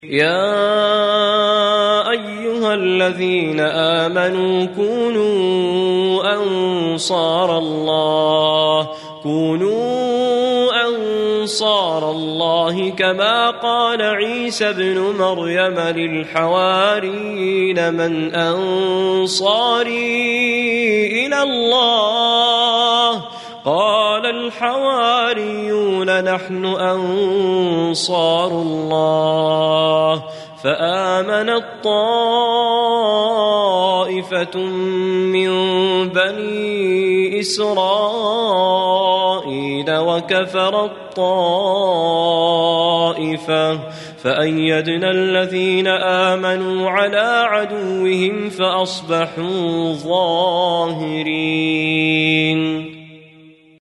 يا أيها الذين آمنوا كونوا أنصار الله كما قال عيسى ابن مريم للحواريين من أنصاري إلى الله قال الحواريون نحن أنصار الله فآمنت طائفة من بني إسرائيل وكفرت طائفة فأيدنا الذين آمنوا على عدوهم فأصبحوا ظاهرين.